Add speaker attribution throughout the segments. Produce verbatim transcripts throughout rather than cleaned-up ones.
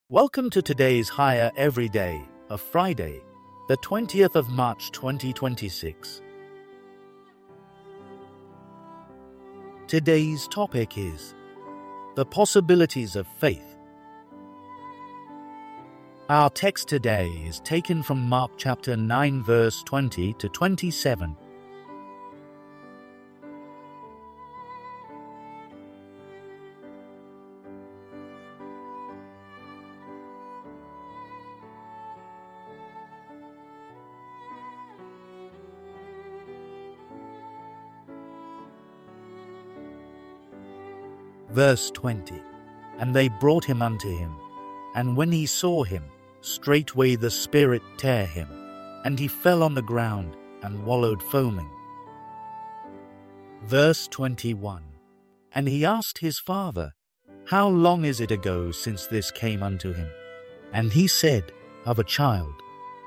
Speaker 1: Welcome to today's Higher Every Day of Friday, the twentieth of March twenty twenty-six. Today's topic is the possibilities of faith. Our text today is taken from Mark chapter nine verse twenty to twenty-seven. Verse twenty. And they brought him unto him, and when he saw him, straightway the spirit tare him, and he fell on the ground, and wallowed foaming. Verse twenty-one. And he asked his father, How long is it ago since this came unto him? And he said, Of a child.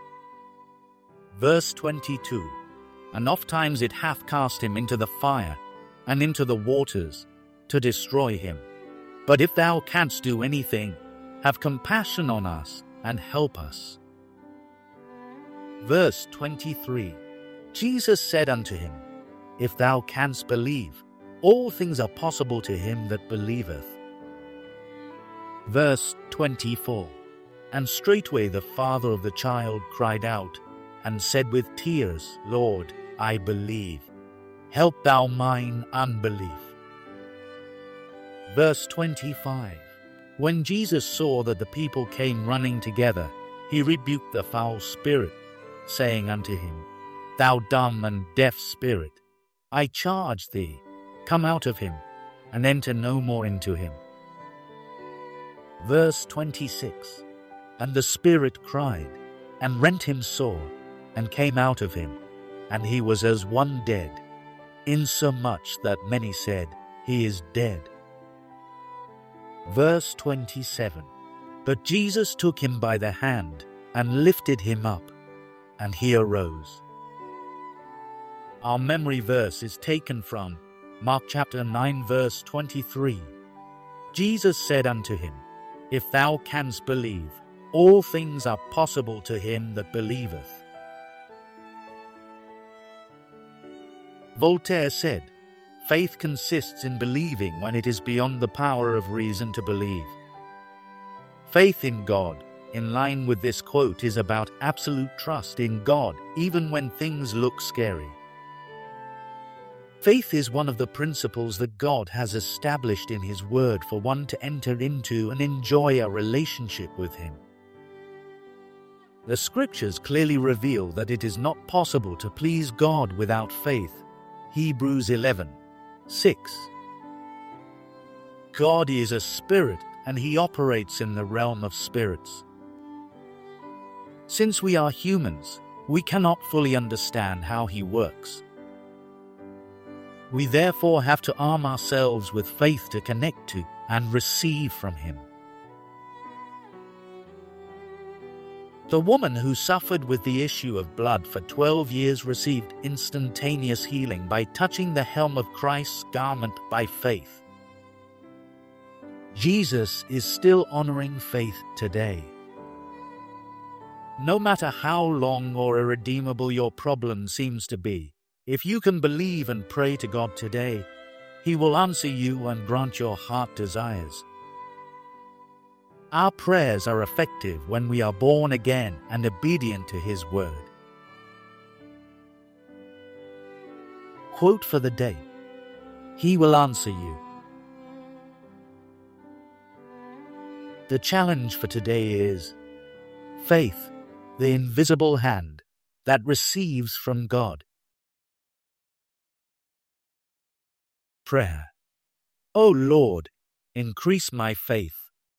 Speaker 1: Verse twenty-two. And ofttimes it hath cast him into the fire, and into the waters, to destroy him. But if thou canst do anything, have compassion on us, and help us. Verse twenty-three. Jesus said unto him, If thou canst believe, all things are possible to him that believeth. Verse twenty-four. And straightway the father of the child cried out, and said with tears, Lord, I believe. Help thou mine unbelief. Verse twenty-five. When Jesus saw that the people came running together, he rebuked the foul spirit, saying unto him, Thou dumb and deaf spirit, I charge thee, come out of him, and enter no more into him. Verse twenty-six. And the spirit cried, and rent him sore, and came out of him, and he was as one dead, insomuch that many said, He is dead. Verse twenty-seven. But Jesus took him by the hand, and lifted him up, and he arose. Our memory verse is taken from Mark chapter nine verse twenty-three. Jesus said unto him, If thou canst believe, all things are possible to him that believeth. Voltaire said, Faith consists in believing when it is beyond the power of reason to believe. Faith in God, in line with this quote, is about absolute trust in God, even when things look scary. Faith is one of the principles that God has established in His Word for one to enter into and enjoy a relationship with Him. The Scriptures clearly reveal that it is not possible to please God without faith. Hebrews eleven six. God is a spirit, and He operates in the realm of spirits. Since we are humans, we cannot fully understand how He works. We therefore have to arm ourselves with faith to connect to and receive from Him. The woman who suffered with the issue of blood for twelve years received instantaneous healing by touching the hem of Christ's garment by faith. Jesus is still honoring faith today. No matter how long or irredeemable your problem seems to be, if you can believe and pray to God today, He will answer you and grant your heart desires. Our prayers are effective when we are born again and obedient to His Word. Quote for the day: He will answer you. The challenge for today is faith, the invisible hand that receives from God. Prayer. O Lord, increase my faith.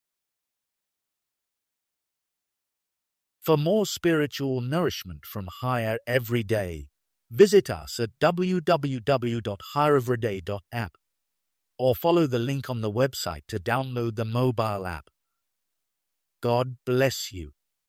Speaker 1: For more spiritual nourishment from Higher Every Day, visit us at w w w dot higher every day dot app or follow the link on the website to download the mobile app. God bless you.